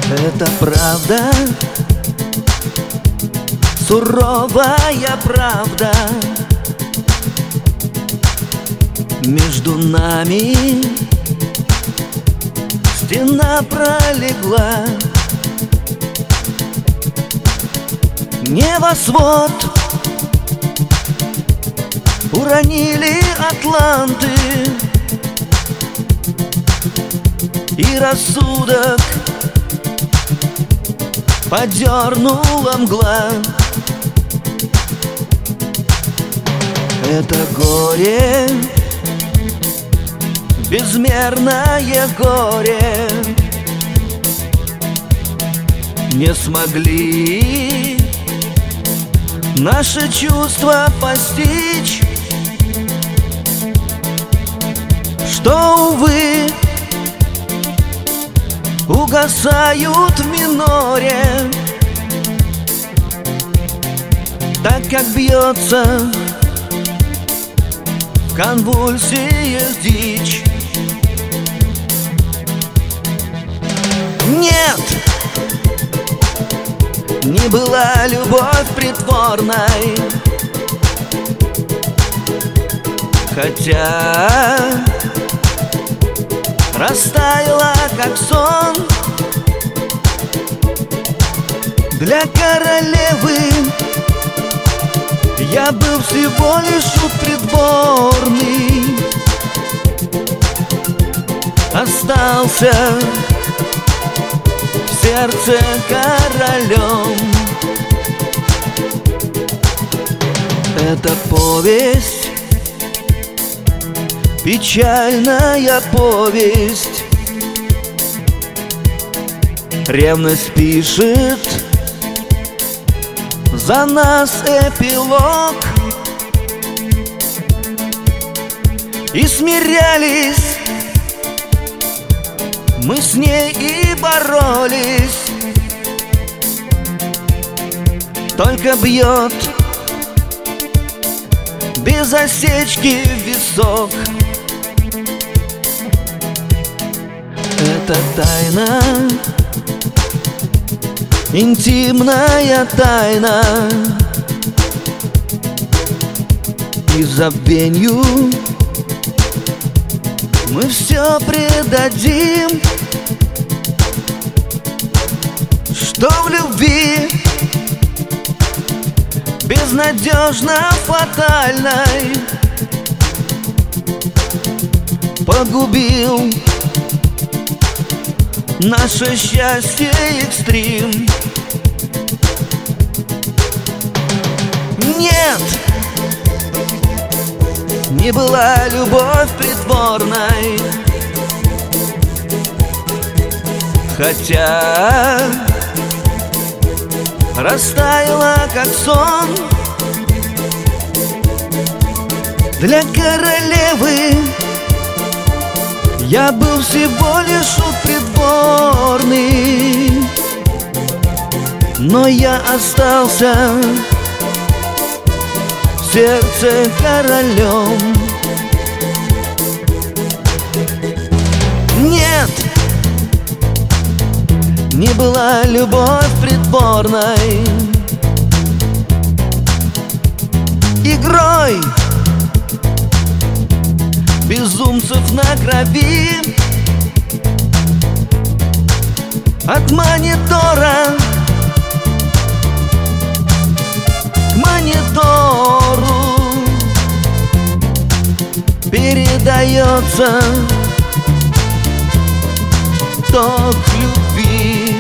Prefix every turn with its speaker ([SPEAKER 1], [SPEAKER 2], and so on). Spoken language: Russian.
[SPEAKER 1] Это правда, суровая правда. Между нами стена пролегла. Небосвод уронили атланты, и рассудок подернула мгла. Это горе, безмерное горе, не смогли наши чувства постичь, что, увы, угасают в миноре, так как бьется в конвульсиях дичь. Нет, не была любовь притворной, хотя растаяла, как сон. Для королевы я был всего лишь шут придворный, остался в сердце королем. Это повесть, печальная повесть. Ревность пишет за нас эпилог, и смирялись мы с ней и боролись. Только бьет без осечки в висок. Это тайна, интимная тайна, и забвенью мы все предадим, что в любви безнадежно фатальной погубил наше счастье экстрим. Нет, не была любовь притворной, хотя растаяла, как сон. Для королевы я был всего лишь шут придворный, но я остался в сердце королем. Нет, не была любовь притворной, игрой безумцев на крови. От монитора к монитору передается ток любви.